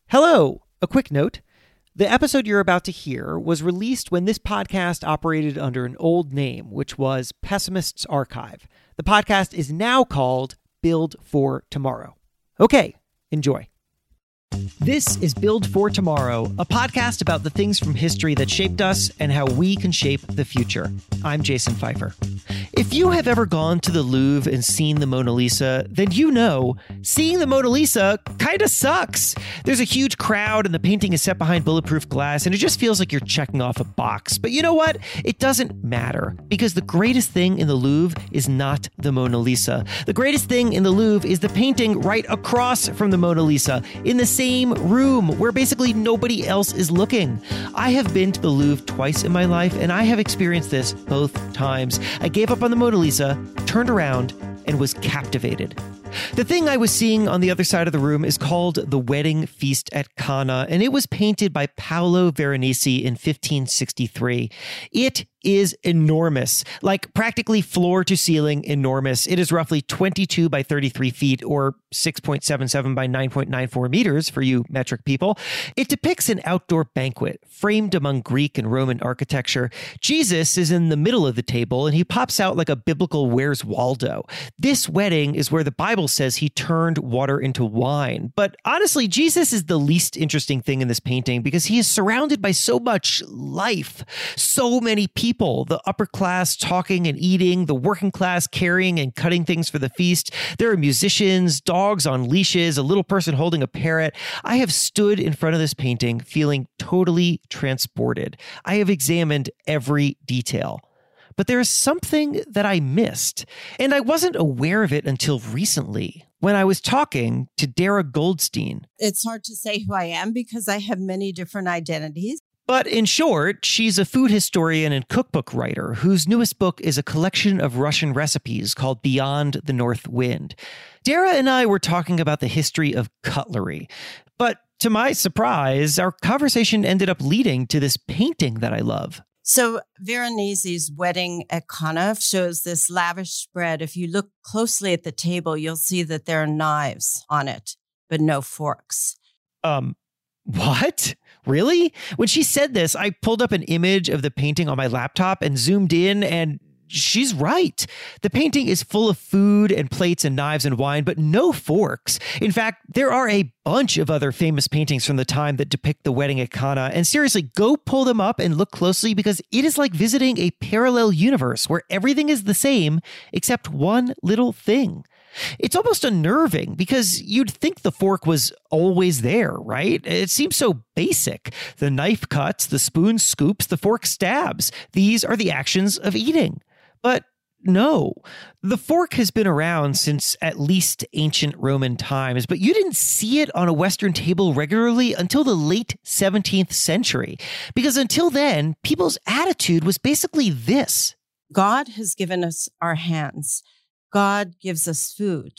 Hello! A quick note. The episode you're about to hear was released when this podcast operated under an old name, which was Pessimist's Archive. The podcast is now called Build for Tomorrow. Okay, enjoy. This is Build for Tomorrow, a podcast about the things from history that shaped us and how we can shape the future. I'm Jason Pfeiffer. If you have ever gone to the Louvre and seen the Mona Lisa, then you know seeing the Mona Lisa kind of sucks. There's a huge crowd and the painting is set behind bulletproof glass and it just feels like you're checking off a box. But you know what? It doesn't matter because the greatest thing in the Louvre is not the Mona Lisa. The greatest thing in the Louvre is the painting right across from the Mona Lisa in the same room where basically nobody else is looking. I have been to the Louvre twice in my life and I have experienced this both times. I gave up on the Mona Lisa, turned around, and was captivated. The thing I was seeing on the other side of the room is called The Wedding Feast at Cana, and it was painted by Paolo Veronese in 1563. It is enormous, like practically floor to ceiling enormous. It is roughly 22 by 33 feet or 6.77 by 9.94 meters for you metric people. It depicts an outdoor banquet framed among Greek and Roman architecture. Jesus is in the middle of the table and he pops out like a biblical Where's Waldo. This wedding is where the Bible says he turned water into wine. But honestly, Jesus is the least interesting thing in this painting because he is surrounded by so much life, so many people. The upper class talking and eating, the working class carrying and cutting things for the feast. There are musicians, dogs on leashes, a little person holding a parrot. I have stood in front of this painting feeling totally transported. I have examined every detail. But there is something that I missed, and I wasn't aware of it until recently when I was talking to Dara Goldstein. It's hard to say who I am because I have many different identities. But in short, she's a food historian and cookbook writer whose newest book is a collection of Russian recipes called Beyond the North Wind. Dara and I were talking about the history of cutlery. But to my surprise, our conversation ended up leading to this painting that I love. So Veronese's Wedding at Cana shows this lavish spread. If you look closely at the table, you'll see that there are knives on it, but no forks. What? Really? When she said this, I pulled up an image of the painting on my laptop and zoomed in, and she's right. The painting is full of food and plates and knives and wine, but no forks. In fact, there are a bunch of other famous paintings from the time that depict the wedding at Cana. And seriously, go pull them up and look closely because it is like visiting a parallel universe where everything is the same except one little thing. It's almost unnerving because you'd think the fork was always there, right? It seems so basic. The knife cuts, the spoon scoops, the fork stabs. These are the actions of eating. But no, the fork has been around since at least ancient Roman times, but you didn't see it on a Western table regularly until the late 17th century. Because until then, people's attitude was basically this. God has given us our hands. God gives us food.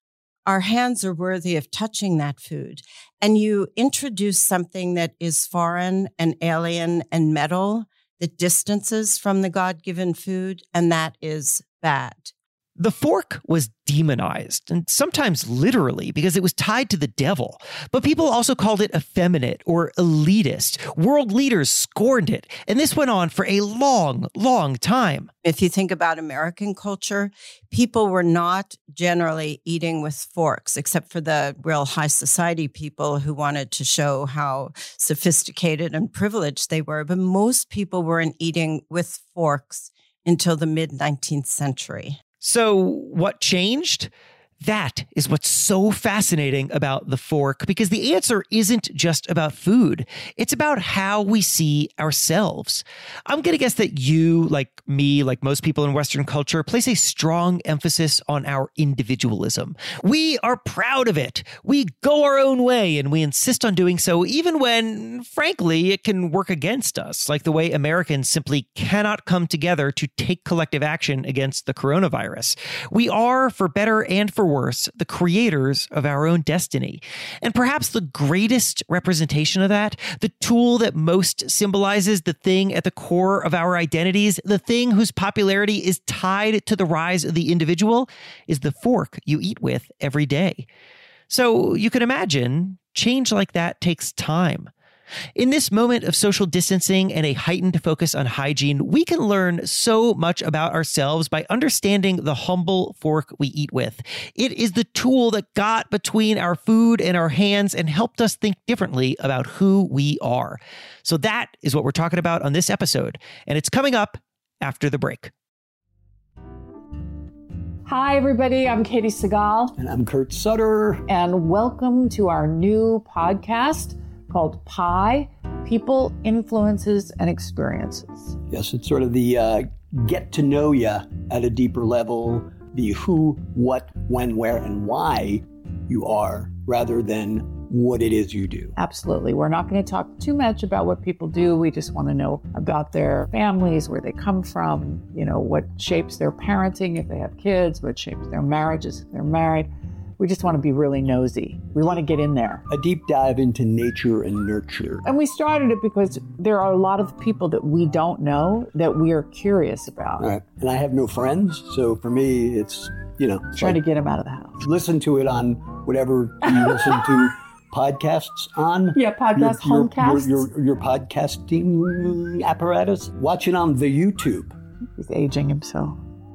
Our hands are worthy of touching that food. And you introduce something that is foreign and alien and metal that distances from the God-given food, and that is bad. The fork was demonized, and sometimes literally, because it was tied to the devil. But people also called it effeminate or elitist. World leaders scorned it, and this went on for a long, long time. If you think about American culture, people were not generally eating with forks, except for the real high society people who wanted to show how sophisticated and privileged they were. But most people weren't eating with forks until the mid-19th century. So what changed? That is what's so fascinating about the fork, because the answer isn't just about food. It's about how we see ourselves. I'm going to guess that you, like me, like most people in Western culture, place a strong emphasis on our individualism. We are proud of it. We go our own way, and we insist on doing so even when, frankly, it can work against us, like the way Americans simply cannot come together to take collective action against the coronavirus. We are, for better and for worse, the creators of our own destiny. And perhaps the greatest representation of that, the tool that most symbolizes the thing at the core of our identities, the thing whose popularity is tied to the rise of the individual, is the fork you eat with every day. So you can imagine change like that takes time. In this moment of social distancing and a heightened focus on hygiene, we can learn so much about ourselves by understanding the humble fork we eat with. It is the tool that got between our food and our hands and helped us think differently about who we are. So that is what we're talking about on this episode, and it's coming up after the break. Hi, everybody. I'm Katie Segal. And I'm Kurt Sutter. And welcome to our new podcast called PIE, People, Influences, and Experiences. Yes, it's sort of the get to know you at a deeper level, the who, what, when, where, and why you are, rather than what it is you do. Absolutely. We're not going to talk too much about what people do. We just want to know about their families, where they come from, what shapes their parenting if they have kids, what shapes their marriages if they're married. We just want to be really nosy. We want to get in there. A deep dive into nature and nurture. And we started it because there are a lot of people that we don't know that we are curious about. Right. And I have no friends, so for me, it's, trying to get them out of the house. Listen to it on whatever you listen to podcasts on. Yeah, podcast, homecasts. Your podcasting apparatus. Watch it on the YouTube. He's aging himself.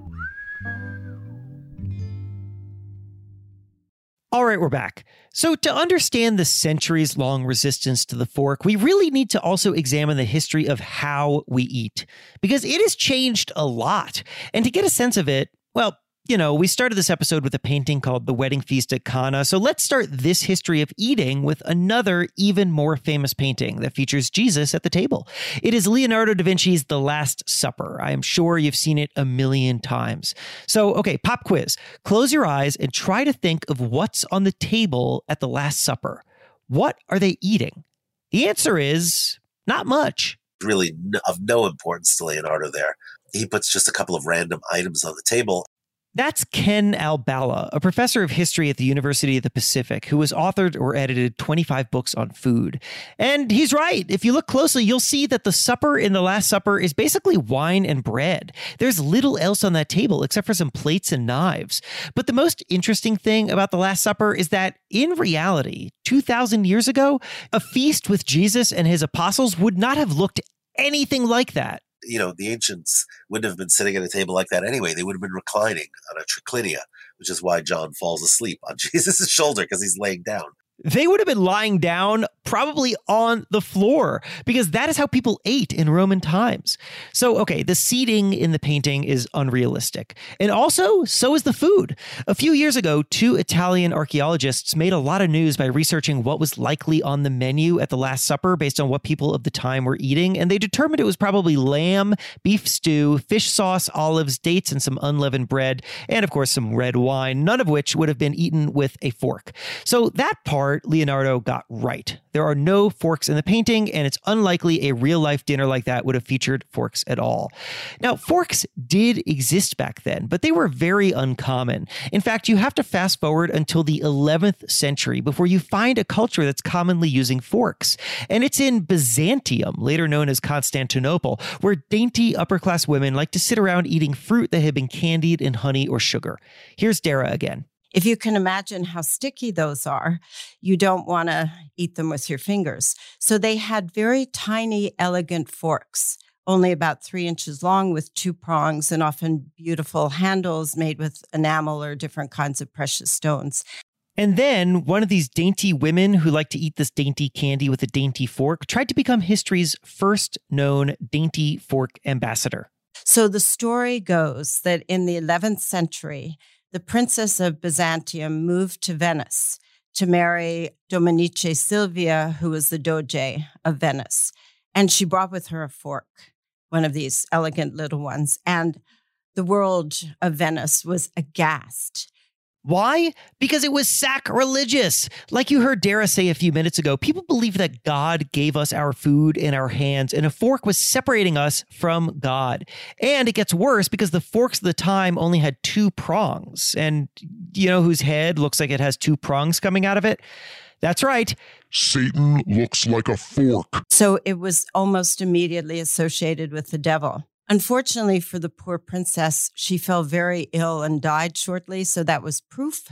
All right, we're back. So to understand the centuries-long resistance to the fork, we really need to also examine the history of how we eat, because it has changed a lot. And to get a sense of it, well, we started this episode with a painting called The Wedding Feast at Cana. So let's start this history of eating with another even more famous painting that features Jesus at the table. It is Leonardo da Vinci's The Last Supper. I am sure you've seen it a million times. So, okay, pop quiz. Close your eyes and try to think of what's on the table at the Last Supper. What are they eating? The answer is not much. Really of no importance to Leonardo there. He puts just a couple of random items on the table. That's Ken Albala, a professor of history at the University of the Pacific, who has authored or edited 25 books on food. And he's right. If you look closely, you'll see that the supper in the Last Supper is basically wine and bread. There's little else on that table except for some plates and knives. But the most interesting thing about the Last Supper is that in reality, 2,000 years ago, a feast with Jesus and his apostles would not have looked anything like that. The ancients wouldn't have been sitting at a table like that anyway. They would have been reclining on a triclinia, which is why John falls asleep on Jesus' shoulder, because he's laying down. They would have been lying down, probably on the floor, because that is how people ate in Roman times. So, okay, the seating in the painting is unrealistic. And also, so is the food. A few years ago, 2 Italian archaeologists made a lot of news by researching what was likely on the menu at the Last Supper based on what people of the time were eating. And they determined it was probably lamb, beef stew, fish sauce, olives, dates, and some unleavened bread, and of course, some red wine, none of which would have been eaten with a fork. So that part Leonardo got right. There are no forks in the painting, and it's unlikely a real-life dinner like that would have featured forks at all. Now, forks did exist back then, but they were very uncommon. In fact, you have to fast forward until the 11th century before you find a culture that's commonly using forks. And it's in Byzantium, later known as Constantinople, where dainty upper-class women like to sit around eating fruit that had been candied in honey or sugar. Here's Dara again. If you can imagine how sticky those are, you don't want to eat them with your fingers. So they had very tiny, elegant forks, only about 3 inches long with 2 prongs and often beautiful handles made with enamel or different kinds of precious stones. And then one of these dainty women who like to eat this dainty candy with a dainty fork tried to become history's first known dainty fork ambassador. So the story goes that in the 11th century, the Princess of Byzantium moved to Venice to marry Domenice Silvia, who was the Doge of Venice. And she brought with her a fork, one of these elegant little ones. And the world of Venice was aghast. Why? Because it was sacrilegious. Like you heard Dara say a few minutes ago, people believe that God gave us our food in our hands, and a fork was separating us from God. And it gets worse because the forks of the time only had 2 prongs. And you know whose head looks like it has 2 prongs coming out of it? That's right. Satan looks like a fork. So it was almost immediately associated with the devil. Unfortunately for the poor princess, she fell very ill and died shortly, so that was proof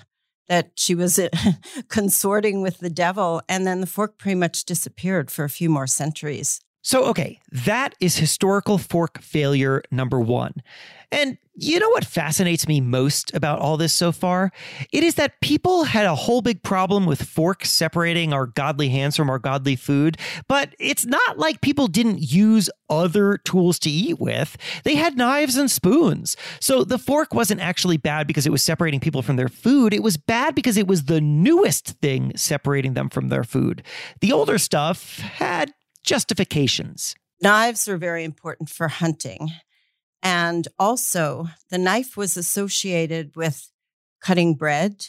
that she was consorting with the devil. And then the fork pretty much disappeared for a few more centuries. So, okay, that is historical fork failure number one. And you know what fascinates me most about all this so far? It is that people had a whole big problem with forks separating our godly hands from our godly food, but it's not like people didn't use other tools to eat with. They had knives and spoons. So the fork wasn't actually bad because it was separating people from their food. It was bad because it was the newest thing separating them from their food. The older stuff had justifications. Knives are very important for hunting. And also, the knife was associated with cutting bread,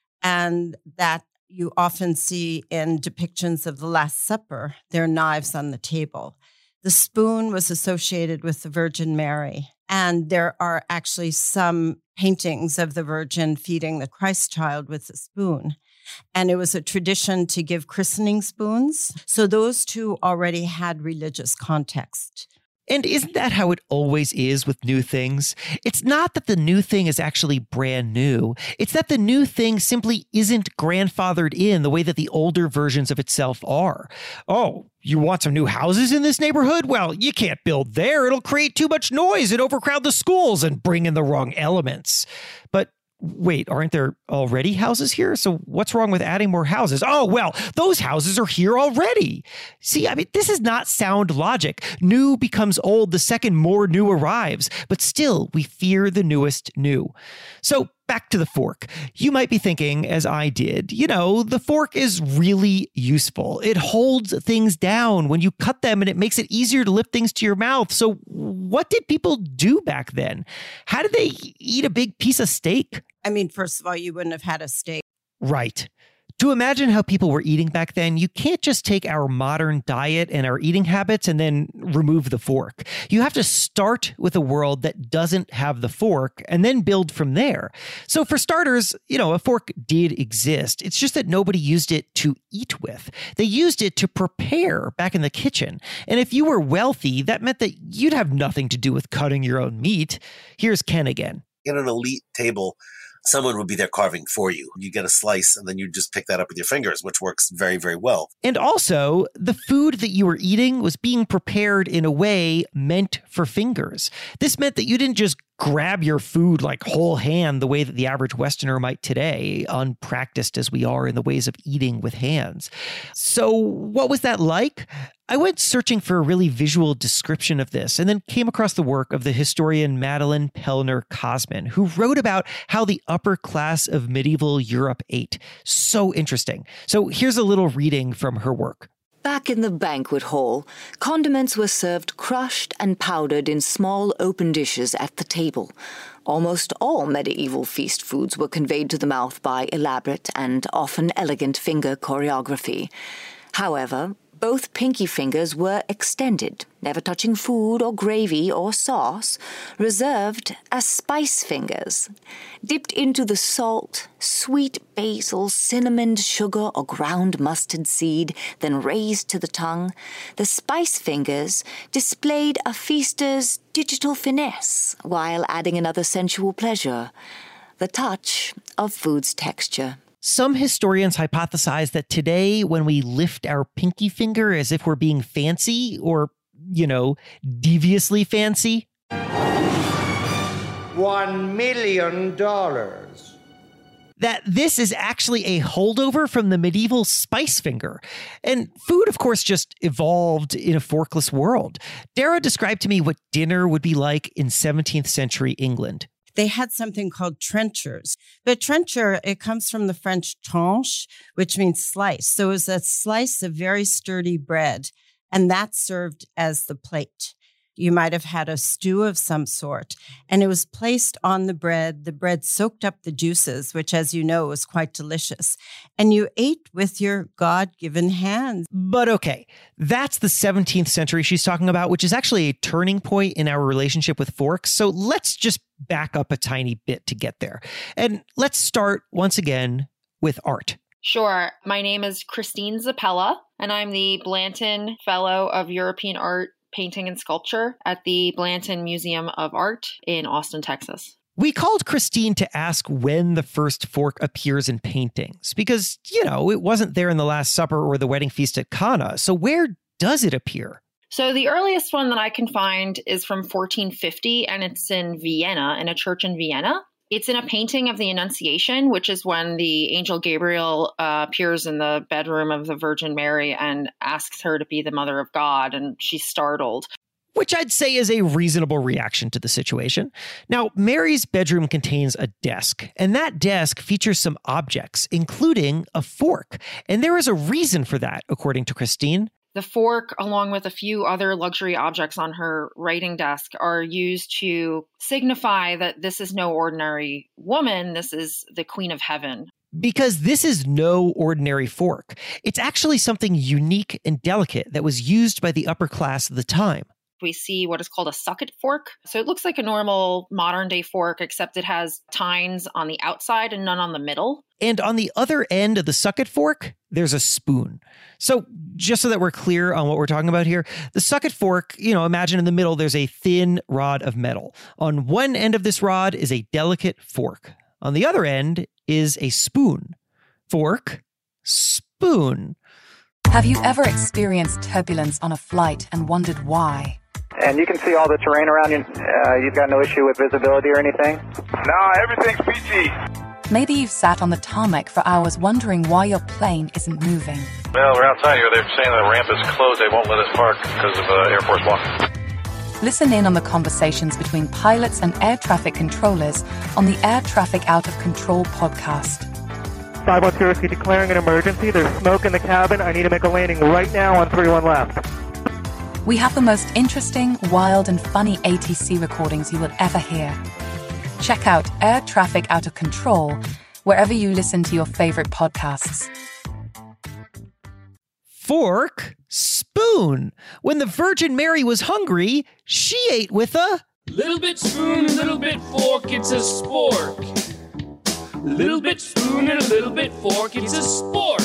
and that you often see in depictions of the Last Supper, there are knives on the table. The spoon was associated with the Virgin Mary, and there are actually some paintings of the Virgin feeding the Christ child with a spoon. And it was a tradition to give christening spoons. So those two already had religious context. And isn't that how it always is with new things? It's not that the new thing is actually brand new. It's that the new thing simply isn't grandfathered in the way that the older versions of itself are. Oh, you want some new houses in this neighborhood? Well, you can't build there. It'll create too much noise and overcrowd the schools and bring in the wrong elements. But wait, aren't there already houses here? So what's wrong with adding more houses? Oh, well, those houses are here already. See, I mean, this is not sound logic. New becomes old the second more new arrives, but still we fear the newest new. So back to the fork. You might be thinking, as I did, the fork is really useful. It holds things down when you cut them and it makes it easier to lift things to your mouth. So what did people do back then? How did they eat a big piece of steak? I mean, first of all, you wouldn't have had a steak. Right. To imagine how people were eating back then, you can't just take our modern diet and our eating habits and then remove the fork. You have to start with a world that doesn't have the fork and then build from there. So for starters, a fork did exist. It's just that nobody used it to eat with. They used it to prepare back in the kitchen. And if you were wealthy, that meant that you'd have nothing to do with cutting your own meat. Here's Ken again. In an elite table, someone would be there carving for you. You get a slice and then you just pick that up with your fingers, which works very, very well. And also, the food that you were eating was being prepared in a way meant for fingers. This meant that you didn't just grab your food like whole hand the way that the average Westerner might today, unpracticed as we are in the ways of eating with hands. So what was that like? I went searching for a really visual description of this and then came across the work of the historian Madeleine Pellner-Cosman, who wrote about how the upper class of medieval Europe ate. So interesting. So here's a little reading from her work. Back in the banquet hall, condiments were served crushed and powdered in small open dishes at the table. Almost all medieval feast foods were conveyed to the mouth by elaborate and often elegant finger choreography. However, both pinky fingers were extended, never touching food or gravy or sauce, reserved as spice fingers. Dipped into the salt, sweet basil, cinnamon, sugar, or ground mustard seed, then raised to the tongue, the spice fingers displayed a feaster's digital finesse while adding another sensual pleasure, the touch of food's texture. Some historians hypothesize that today, when we lift our pinky finger as if we're being fancy or, deviously fancy, $1 million. That this is actually a holdover from the medieval spice finger. And food, of course, just evolved in a forkless world. Dara described to me what dinner would be like in 17th century England. They had something called trenchers. But trencher, it comes from the French tranche, which means slice. So it was a slice of very sturdy bread, and that served as the plate. You might have had a stew of some sort, and it was placed on the bread. The bread soaked up the juices, which, as you know, was quite delicious. And you ate with your God-given hands. But okay, that's the 17th century she's talking about, which is actually a turning point in our relationship with forks. So let's just back up a tiny bit to get there. And let's start once again with art. Sure. My name is Christine Zappella, and I'm the Blanton Fellow of European Art, Painting and Sculpture at the Blanton Museum of Art in Austin, Texas. We called Christine to ask when the first fork appears in paintings because, it wasn't there in the Last Supper or the wedding feast at Cana. So where does it appear? So the earliest one that I can find is from 1450, and it's in Vienna, in a church in Vienna. It's in a painting of the Annunciation, which is when the angel Gabriel appears in the bedroom of the Virgin Mary and asks her to be the mother of God, and she's startled. Which I'd say is a reasonable reaction to the situation. Now, Mary's bedroom contains a desk, and that desk features some objects, including a fork. And there is a reason for that, according to Christine. The fork, along with a few other luxury objects on her writing desk, are used to signify that this is no ordinary woman. This is the Queen of Heaven. Because this is no ordinary fork. It's actually something unique and delicate that was used by the upper class of the time. We see what is called a sucket fork. So it looks like a normal modern day fork, except it has tines on the outside and none on the middle. And on the other end of the sucket fork, there's a spoon. So just so that we're clear on what we're talking about here, the sucket fork, imagine in the middle, there's a thin rod of metal. On one end of this rod is a delicate fork. On the other end is a spoon. Fork, spoon. Have you ever experienced turbulence on a flight and wondered why? And you can see all the terrain around you. You've got no issue with visibility or anything? No, everything's PG. Maybe you've sat on the tarmac for hours wondering why your plane isn't moving. Well, we're outside here. They're saying the ramp is closed. They won't let us park because of Air Force One. Listen in on the conversations between pilots and air traffic controllers on the Air Traffic Out of Control podcast. 510 declaring an emergency. There's smoke in the cabin. I need to make a landing right now on 31 left. We have the most interesting, wild, and funny ATC recordings you will ever hear. Check out Air Traffic Out of Control wherever you listen to your favorite podcasts. Fork, spoon. When the Virgin Mary was hungry, she ate with a little bit spoon, a little bit fork, it's a spork. Little bit spoon and a little bit fork, it's a spork.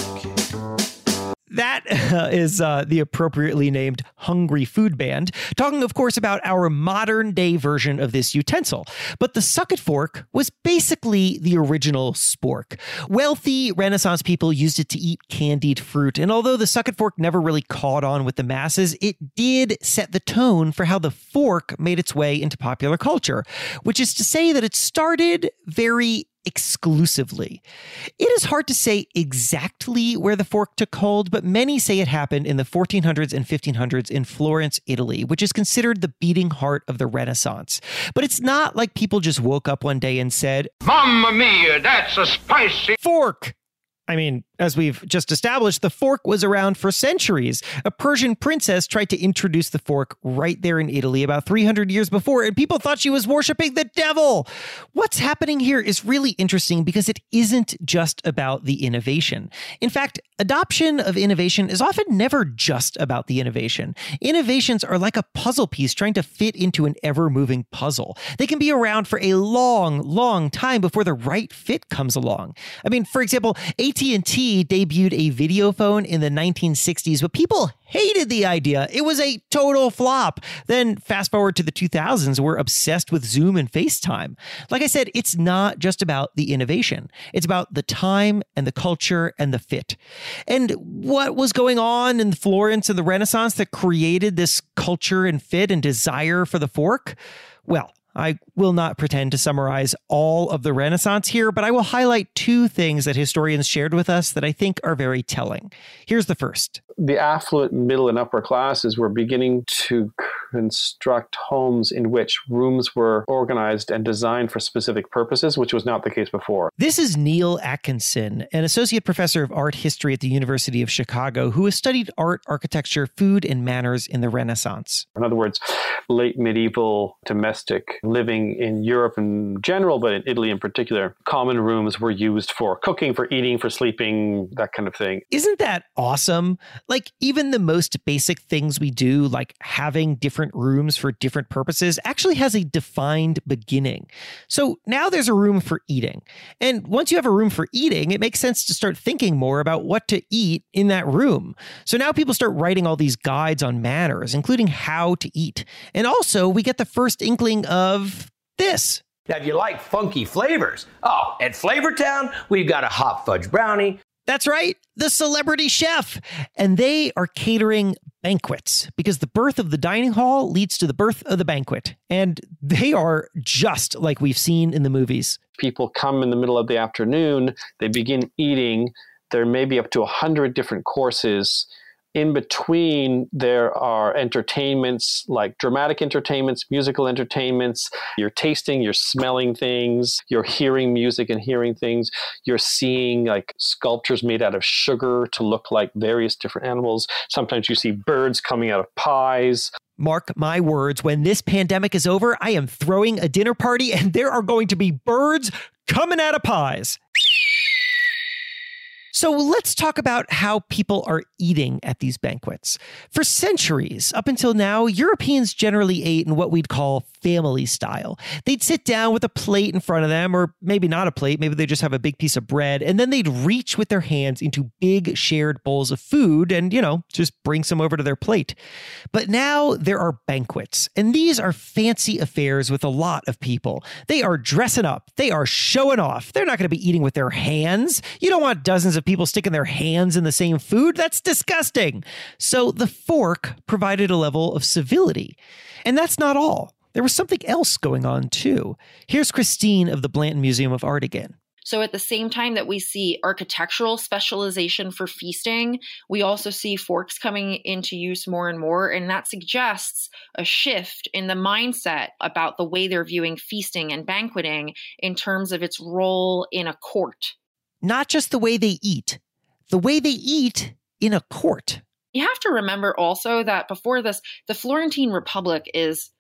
That is the appropriately named Hungry Food Band, talking, of course, about our modern-day version of this utensil. But the sucket fork was basically the original spork. Wealthy Renaissance people used it to eat candied fruit, and although the sucket fork never really caught on with the masses, it did set the tone for how the fork made its way into popular culture, which is to say that it started very exclusively. It is hard to say exactly where the fork took hold, but many say it happened in the 1400s and 1500s in Florence, Italy, which is considered the beating heart of the Renaissance. But it's not like people just woke up one day and said, Mamma mia, that's a spicy fork. I mean, as we've just established, the fork was around for centuries. A Persian princess tried to introduce the fork right there in Italy about 300 years before, and people thought she was worshiping the devil. What's happening here is really interesting because it isn't just about the innovation. In fact, adoption of innovation is often never just about the innovation. Innovations are like a puzzle piece trying to fit into an ever-moving puzzle. They can be around for a long, long time before the right fit comes along. I mean, for example, AT&T debuted a video phone in the 1960s, but people hated the idea. It was a total flop. Then fast forward to the 2000s, we're obsessed with Zoom and FaceTime. Like I said, it's not just about the innovation. It's about the time and the culture and the fit. And what was going on in Florence and the Renaissance that created this culture and fit and desire for the fork? Well, I will not pretend to summarize all of the Renaissance here, but I will highlight two things that historians shared with us that I think are very telling. Here's the first. The affluent middle and upper classes were beginning to construct homes in which rooms were organized and designed for specific purposes, which was not the case before. This is Neil Atkinson, an associate professor of art history at the University of Chicago, who has studied art, architecture, food, and manners in the Renaissance. In other words, late medieval domestic living in Europe in general, but in Italy in particular, common rooms were used for cooking, for eating, for sleeping, that kind of thing. Isn't that awesome? Like, even the most basic things we do, like having different rooms for different purposes, actually has a defined beginning. So now there's a room for eating. And once you have a room for eating, it makes sense to start thinking more about what to eat in that room. So now people start writing all these guides on manners, including how to eat. And also, we get the first inkling of this. Now, if you like funky flavors, at Flavortown, we've got a hot fudge brownie. That's right, the Celebrity Chef. And they are catering banquets because the birth of the dining hall leads to the birth of the banquet. And they are just like we've seen in the movies. People come in the middle of the afternoon, they begin eating. There may be up to 100 different courses. In between, there are entertainments like dramatic entertainments, musical entertainments. You're tasting, you're smelling things, you're hearing music and hearing things. You're seeing like sculptures made out of sugar to look like various different animals. Sometimes you see birds coming out of pies. Mark my words, when this pandemic is over, I am throwing a dinner party and there are going to be birds coming out of pies. So let's talk about how people are eating at these banquets. For centuries, up until now, Europeans generally ate in what we'd call family style. They'd sit down with a plate in front of them, or maybe not a plate, maybe they just have a big piece of bread, and then they'd reach with their hands into big shared bowls of food and, just bring some over to their plate. But now there are banquets, and these are fancy affairs with a lot of people. They are dressing up. They are showing off. They're not going to be eating with their hands. You don't want dozens of people sticking their hands in the same food. That's disgusting. So the fork provided a level of civility. And that's not all. There was something else going on too. Here's Christine of the Blanton Museum of Art again. So at the same time that we see architectural specialization for feasting, we also see forks coming into use more and more. And that suggests a shift in the mindset about the way they're viewing feasting and banqueting in terms of its role in a court. Not just the way they eat, the way they eat in a court. You have to remember also that before this, the Florentine Republic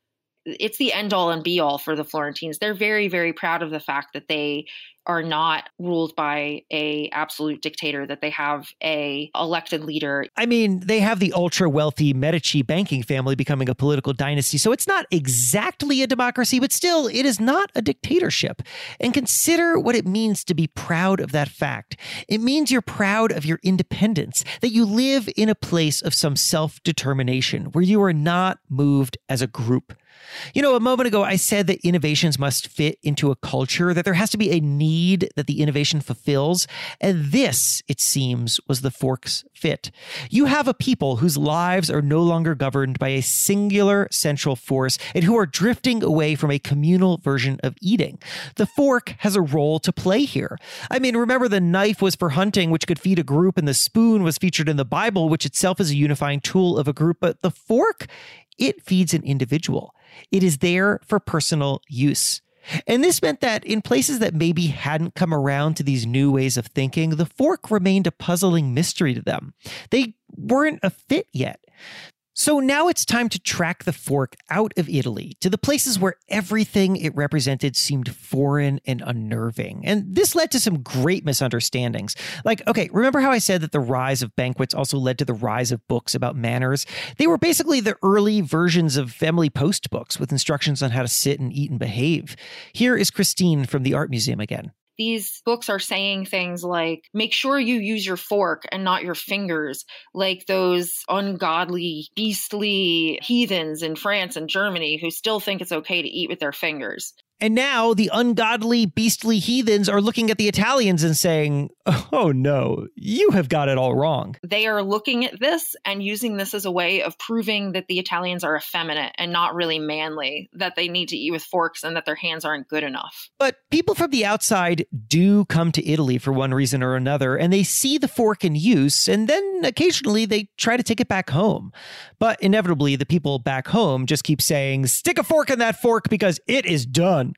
it's the end all and be all for the Florentines. They're very, very proud of the fact that they are not ruled by a absolute dictator, that they have a elected leader. I mean, they have the ultra wealthy Medici banking family becoming a political dynasty. So it's not exactly a democracy, but still it is not a dictatorship. And consider what it means to be proud of that fact. It means you're proud of your independence, that you live in a place of some self-determination where you are not moved as a group. A moment ago, I said that innovations must fit into a culture, that there has to be a need that the innovation fulfills. And this, it seems, was the fork's fit. You have a people whose lives are no longer governed by a singular central force and who are drifting away from a communal version of eating. The fork has a role to play here. I mean, remember the knife was for hunting, which could feed a group, and the spoon was featured in the Bible, which itself is a unifying tool of a group. But the fork, it feeds an individual. It is there for personal use. And this meant that in places that maybe hadn't come around to these new ways of thinking, the fork remained a puzzling mystery to them. They weren't a fit yet. So now it's time to track the fork out of Italy to the places where everything it represented seemed foreign and unnerving. And this led to some great misunderstandings. Remember how I said that the rise of banquets also led to the rise of books about manners? They were basically the early versions of Emily Post books with instructions on how to sit and eat and behave. Here is Christine from the Art Museum again. These books are saying things like, make sure you use your fork and not your fingers, like those ungodly, beastly heathens in France and Germany who still think it's okay to eat with their fingers. And now the ungodly, beastly heathens are looking at the Italians and saying, oh no, you have got it all wrong. They are looking at this and using this as a way of proving that the Italians are effeminate and not really manly, that they need to eat with forks and that their hands aren't good enough. But people from the outside do come to Italy for one reason or another, and they see the fork in use, and then occasionally they try to take it back home. But inevitably, the people back home just keep saying, stick a fork in that fork because it is done.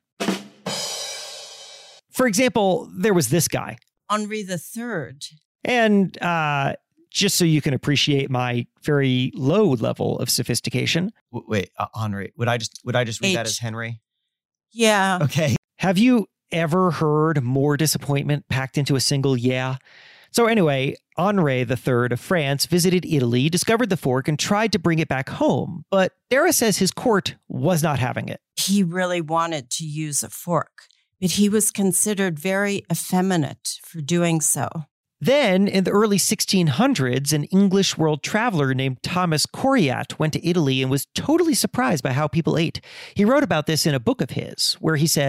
For example, there was this guy. Henri III. And just so you can appreciate my very low level of sophistication. Wait, Henri. Would I just read that as Henry? Yeah. Okay. Have you ever heard more disappointment packed into a single yeah? So anyway, Henri III of France visited Italy, discovered the fork, and tried to bring it back home. But Dara says his court was not having it. He really wanted to use a fork, but he was considered very effeminate for doing so. Then, in the early 1600s, an English world traveler named Thomas Coriat went to Italy and was totally surprised by how people ate. He wrote about this in a book of his, where he said,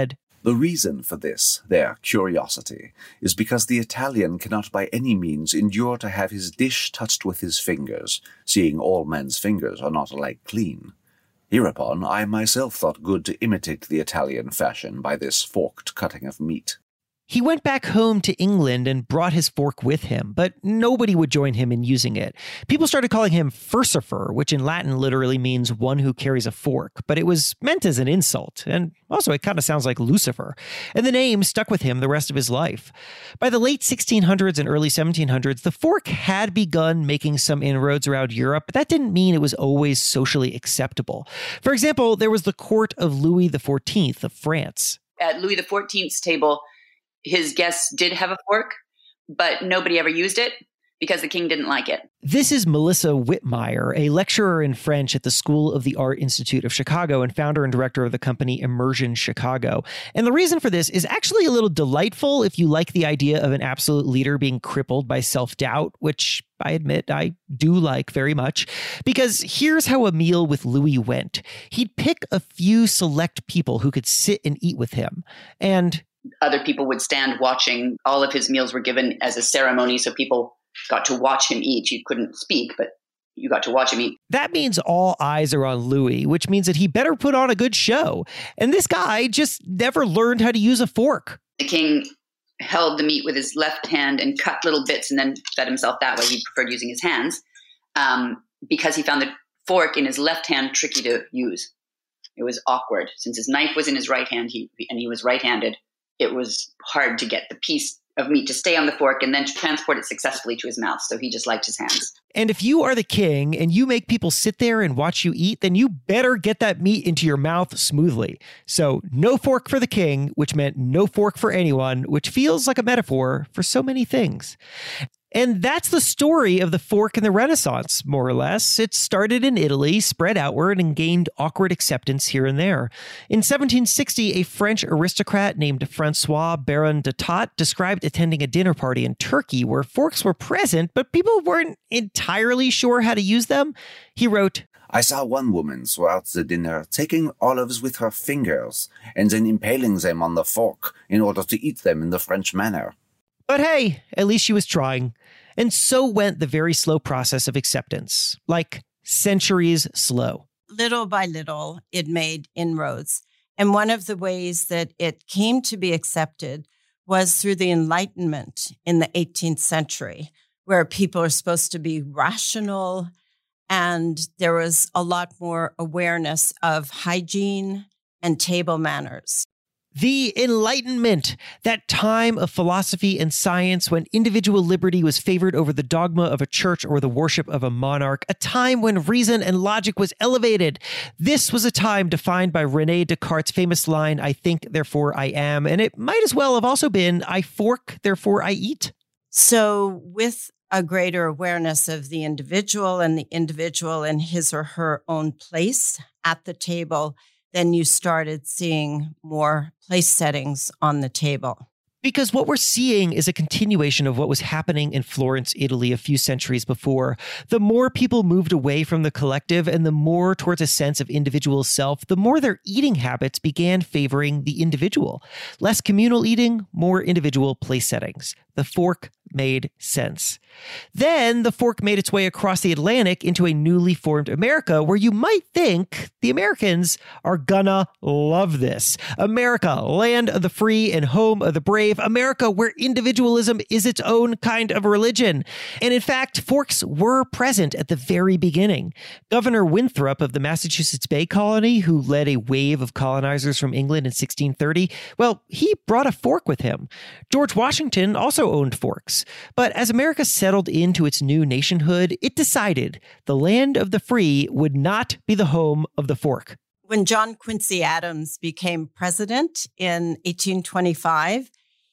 The reason for this, their curiosity, is because the Italian cannot by any means endure to have his dish touched with his fingers, seeing all men's fingers are not alike clean. Hereupon I myself thought good to imitate the Italian fashion by this forked cutting of meat. He went back home to England and brought his fork with him, but nobody would join him in using it. People started calling him furcifer, which in Latin literally means one who carries a fork, but it was meant as an insult, and also it kind of sounds like Lucifer. And the name stuck with him the rest of his life. By the late 1600s and early 1700s, the fork had begun making some inroads around Europe, but that didn't mean it was always socially acceptable. For example, there was the court of Louis XIV of France. At Louis XIV's table, his guests did have a fork, but nobody ever used it because the king didn't like it. This is Melissa Whitmire, a lecturer in French at the School of the Art Institute of Chicago and founder and director of the company Immersion Chicago. And the reason for this is actually a little delightful if you like the idea of an absolute leader being crippled by self-doubt, which I admit I do like very much, because here's how a meal with Louis went. He'd pick a few select people who could sit and eat with him, and other people would stand watching. All of his meals were given as a ceremony, so people got to watch him eat. You couldn't speak, but you got to watch him eat. That means all eyes are on Louis, which means that he better put on a good show. And this guy just never learned how to use a fork. The king held the meat with his left hand and cut little bits and then fed himself that way. He preferred using his hands because he found the fork in his left hand tricky to use. It was awkward. Since his knife was in his right hand and he was right-handed, it was hard to get the piece of meat to stay on the fork and then to transport it successfully to his mouth. So he just liked his hands. And if you are the king and you make people sit there and watch you eat, then you better get that meat into your mouth smoothly. So no fork for the king, which meant no fork for anyone, which feels like a metaphor for so many things. And that's the story of the fork in the Renaissance, more or less. It started in Italy, spread outward, and gained awkward acceptance here and there. In 1760, a French aristocrat named Francois Baron de Tott described attending a dinner party in Turkey where forks were present, but people weren't entirely sure how to use them. He wrote, I saw one woman throughout the dinner taking olives with her fingers and then impaling them on the fork in order to eat them in the French manner. But hey, at least she was trying. And so went the very slow process of acceptance, like centuries slow. Little by little, it made inroads. And one of the ways that it came to be accepted was through the Enlightenment in the 18th century, where people are supposed to be rational, and there was a lot more awareness of hygiene and table manners. The Enlightenment, that time of philosophy and science when individual liberty was favored over the dogma of a church or the worship of a monarch, a time when reason and logic was elevated. This was a time defined by René Descartes' famous line, I think, therefore I am, and it might as well have also been, I fork, therefore I eat. So with a greater awareness of the individual and the individual in his or her own place at the table, then you started seeing more place settings on the table. Because what we're seeing is a continuation of what was happening in Florence, Italy a few centuries before. The more people moved away from the collective and the more towards a sense of individual self, the more their eating habits began favoring the individual. Less communal eating, more individual place settings. The fork made sense. Then the fork made its way across the Atlantic into a newly formed America where you might think the Americans are gonna love this. America, land of the free and home of the brave. America, where individualism is its own kind of religion. And in fact, forks were present at the very beginning. Governor Winthrop of the Massachusetts Bay Colony, who led a wave of colonizers from England in 1630, well, he brought a fork with him. George Washington also owned forks. But as America settled into its new nationhood, it decided the land of the free would not be the home of the fork. When John Quincy Adams became president in 1825,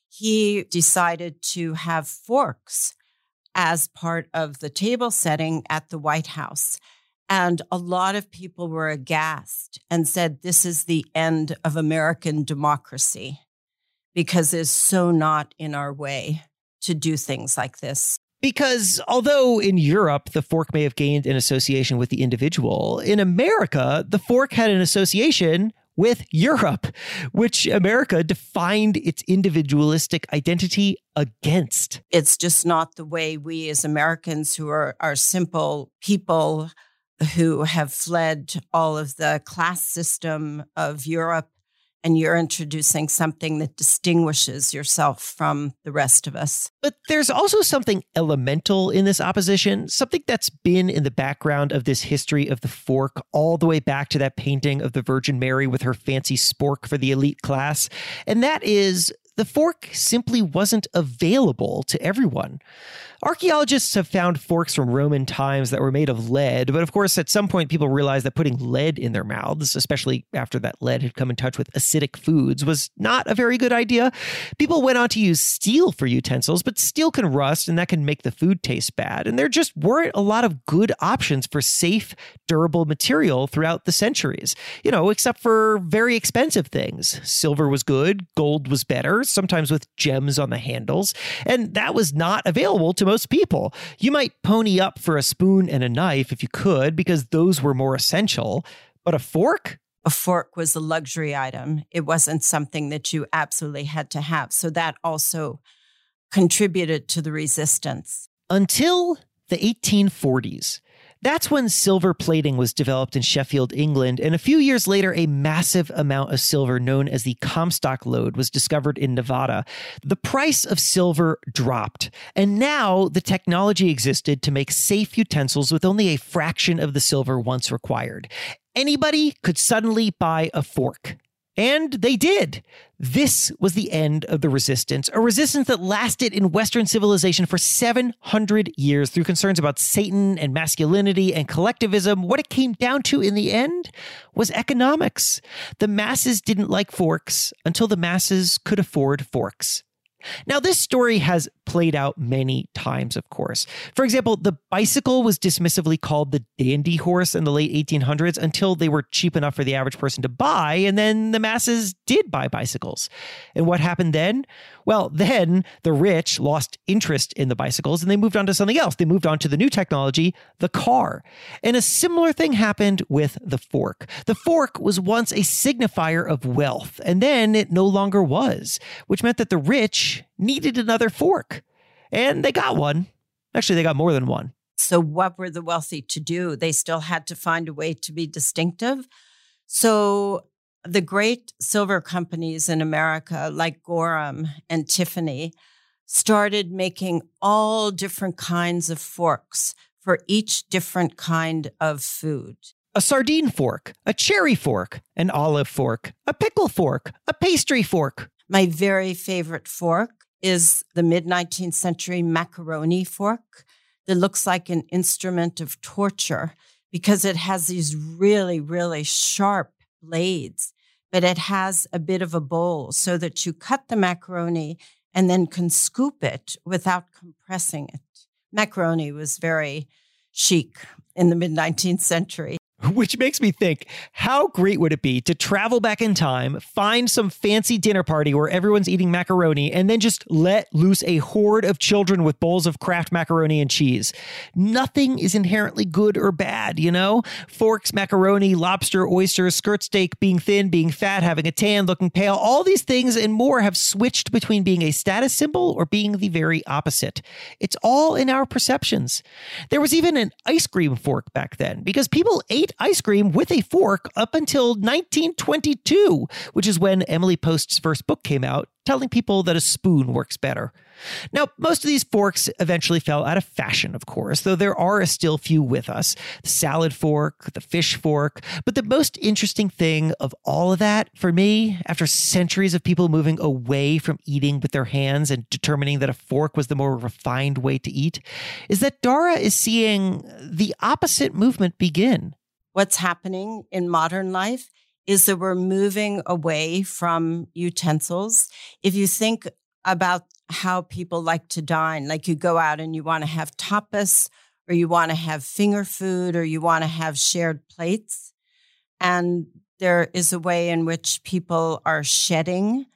he decided to have forks as part of the table setting at the White House. And a lot of people were aghast and said, this is the end of American democracy, because it's so not in our way to do things like this. Because although in Europe, the fork may have gained an association with the individual, in America, the fork had an association with Europe, which America defined its individualistic identity against. It's just not the way we as Americans, who are simple people who have fled all of the class system of Europe, and you're introducing something that distinguishes yourself from the rest of us. But there's also something elemental in this opposition, something that's been in the background of this history of the fork all the way back to that painting of the Virgin Mary with her fancy spork for the elite class. And that is, the fork simply wasn't available to everyone. Archaeologists have found forks from Roman times that were made of lead, but of course, at some point, people realized that putting lead in their mouths, especially after that lead had come in touch with acidic foods, was not a very good idea. People went on to use steel for utensils, but steel can rust and that can make the food taste bad. And there just weren't a lot of good options for safe, durable material throughout the centuries, except for very expensive things. Silver was good, gold was better, sometimes with gems on the handles, and that was not available to most people. You might pony up for a spoon and a knife if you could, because those were more essential. But a fork? A fork was a luxury item. It wasn't something that you absolutely had to have. So that also contributed to the resistance. Until the 1840s. That's when silver plating was developed in Sheffield, England, and a few years later, a massive amount of silver known as the Comstock lode was discovered in Nevada. The price of silver dropped, and now the technology existed to make safe utensils with only a fraction of the silver once required. Anybody could suddenly buy a fork. And they did. This was the end of the resistance, a resistance that lasted in Western civilization for 700 years through concerns about Satan and masculinity and collectivism. What it came down to in the end was economics. The masses didn't like forks until the masses could afford forks. Now, this story has played out many times, of course. For example, the bicycle was dismissively called the dandy horse in the late 1800s until they were cheap enough for the average person to buy, and then the masses did buy bicycles. And what happened then? Well, then the rich lost interest in the bicycles and they moved on to something else. They moved on to the new technology, the car. And a similar thing happened with the fork. The fork was once a signifier of wealth, and then it no longer was, which meant that the rich needed another fork. And they got one. Actually, they got more than one. So what were the wealthy to do? They still had to find a way to be distinctive. So the great silver companies in America, like Gorham and Tiffany, started making all different kinds of forks for each different kind of food. A sardine fork, a cherry fork, an olive fork, a pickle fork, a pastry fork. My very favorite fork is the mid-19th century macaroni fork that looks like an instrument of torture because it has these really, really sharp blades, but it has a bit of a bowl so that you cut the macaroni and then can scoop it without compressing it. Macaroni was very chic in the mid-19th century. Which makes me think, how great would it be to travel back in time, find some fancy dinner party where everyone's eating macaroni, and then just let loose a horde of children with bowls of Kraft macaroni and cheese? Nothing is inherently good or bad, Forks, macaroni, lobster, oysters, skirt steak, being thin, being fat, having a tan, looking pale, all these things and more have switched between being a status symbol or being the very opposite. It's all in our perceptions. There was even an ice cream fork back then because people ate ice cream with a fork up until 1922, which is when Emily Post's first book came out, telling people that a spoon works better. Now, most of these forks eventually fell out of fashion, of course, though there are still few with us. The salad fork, the fish fork. But the most interesting thing of all of that, for me, after centuries of people moving away from eating with their hands and determining that a fork was the more refined way to eat, is that Dara is seeing the opposite movement begin. What's happening in modern life is that we're moving away from utensils. If you think about how people like to dine, like you go out and you want to have tapas, or you want to have finger food, or you want to have shared plates. And there is a way in which people are shedding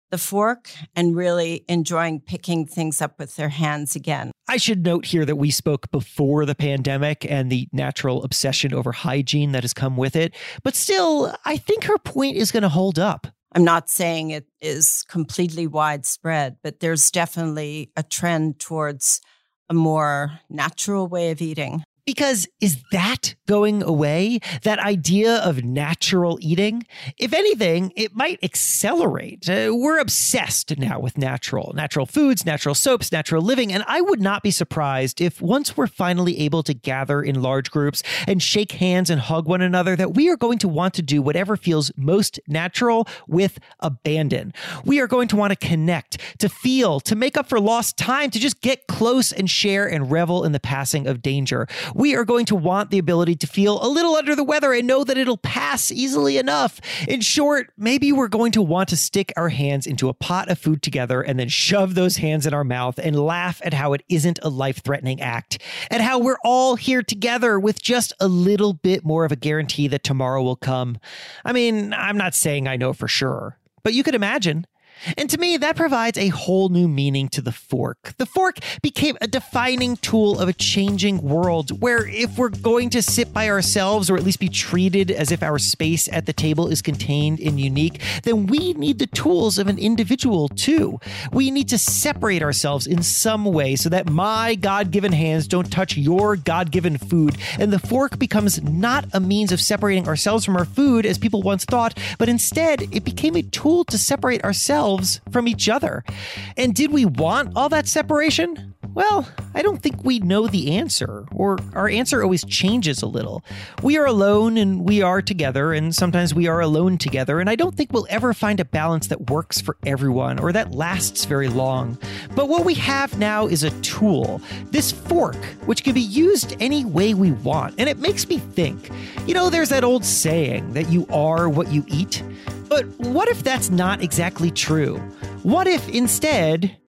the fork and really enjoying picking things up with their hands again. I should note here that we spoke before the pandemic and the natural obsession over hygiene that has come with it. But still, I think her point is going to hold up. I'm not saying it is completely widespread, but there's definitely a trend towards a more natural way of eating. Because is that going away? That idea of natural eating? If anything, it might accelerate. We're obsessed now with natural foods, natural soaps, natural living. And I would not be surprised if once we're finally able to gather in large groups and shake hands and hug one another, that we are going to want to do whatever feels most natural with abandon. We are going to want to connect, to feel, to make up for lost time, to just get close and share and revel in the passing of danger. We are going to want the ability to feel a little under the weather and know that it'll pass easily enough. In short, maybe we're going to want to stick our hands into a pot of food together and then shove those hands in our mouth and laugh at how it isn't a life-threatening act, at how we're all here together with just a little bit more of a guarantee that tomorrow will come. I mean, I'm not saying I know for sure, but you could imagine. And to me, that provides a whole new meaning to the fork. The fork became a defining tool of a changing world where if we're going to sit by ourselves or at least be treated as if our space at the table is contained and unique, then we need the tools of an individual too. We need to separate ourselves in some way so that my God-given hands don't touch your God-given food. And the fork becomes not a means of separating ourselves from our food as people once thought, but instead it became a tool to separate ourselves from each other. And did we want all that separation? Well, I don't think we know the answer, or our answer always changes a little. We are alone and we are together, and sometimes we are alone together, and I don't think we'll ever find a balance that works for everyone or that lasts very long. But what we have now is a tool, this fork, which can be used any way we want, and it makes me think. You know, there's that old saying that you are what you eat. But what if that's not exactly true? What if instead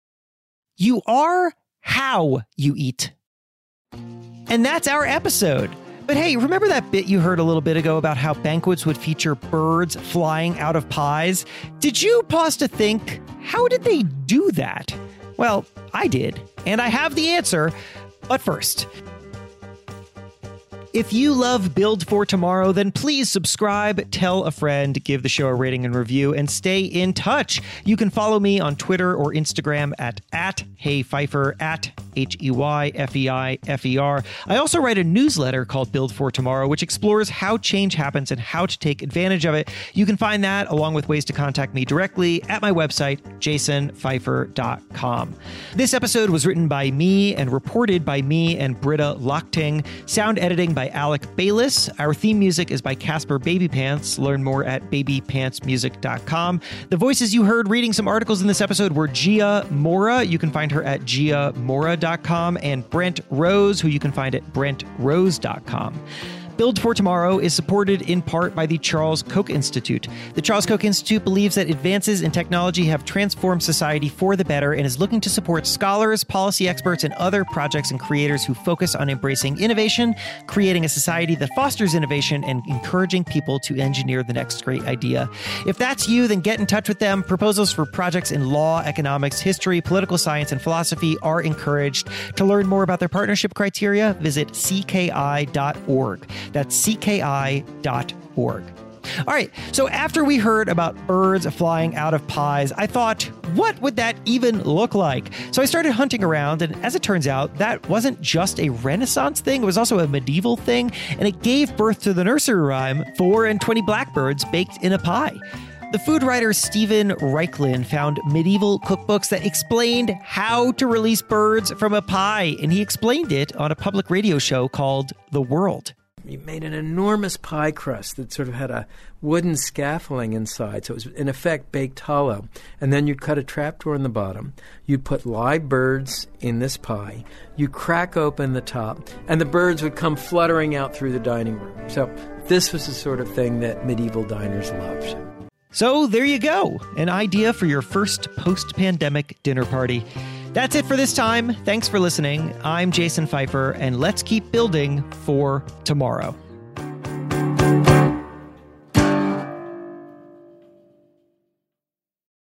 you are how you eat? And that's our episode. But hey, remember that bit you heard a little bit ago about how banquets would feature birds flying out of pies? Did you pause to think, how did they do that? Well, I did, and I have the answer. But first, if you love Build for Tomorrow, then please subscribe, tell a friend, give the show a rating and review, and stay in touch. You can follow me on Twitter or Instagram at HeyPfeiffer, at HeyFeifer. I also write a newsletter called Build for Tomorrow, which explores how change happens and how to take advantage of it. You can find that, along with ways to contact me directly, at my website, jasonpfeiffer.com. This episode was written by me and reported by me and Britta Lochting. Sound editing by Alec Bayliss. Our theme music is by Casper Babypants. Learn more at babypantsmusic.com. The voices you heard reading some articles in this episode were Gia Mora. You can find her at giamora.com, and Brent Rose, who you can find at brentrose.com. Build for Tomorrow is supported in part by the Charles Koch Institute. The Charles Koch Institute believes that advances in technology have transformed society for the better and is looking to support scholars, policy experts, and other projects and creators who focus on embracing innovation, creating a society that fosters innovation, and encouraging people to engineer the next great idea. If that's you, then get in touch with them. Proposals for projects in law, economics, history, political science, and philosophy are encouraged. To learn more about their partnership criteria, visit cki.org. That's cki.org. All right, so after we heard about birds flying out of pies, I thought, what would that even look like? So I started hunting around, and as it turns out, that wasn't just a Renaissance thing, it was also a medieval thing, and it gave birth to the nursery rhyme, 4 and 20 blackbirds baked in a pie. The food writer Stephen Reichlin found medieval cookbooks that explained how to release birds from a pie, and he explained it on a public radio show called The World. You made an enormous pie crust that sort of had a wooden scaffolding inside, so it was in effect baked hollow. And then you'd cut a trapdoor in the bottom. You'd put live birds in this pie. You crack open the top, and the birds would come fluttering out through the dining room. So this was the sort of thing that medieval diners loved. So there you go, an idea for your first post-pandemic dinner party. That's it for this time. Thanks for listening. I'm Jason Pfeiffer, and let's keep building for tomorrow.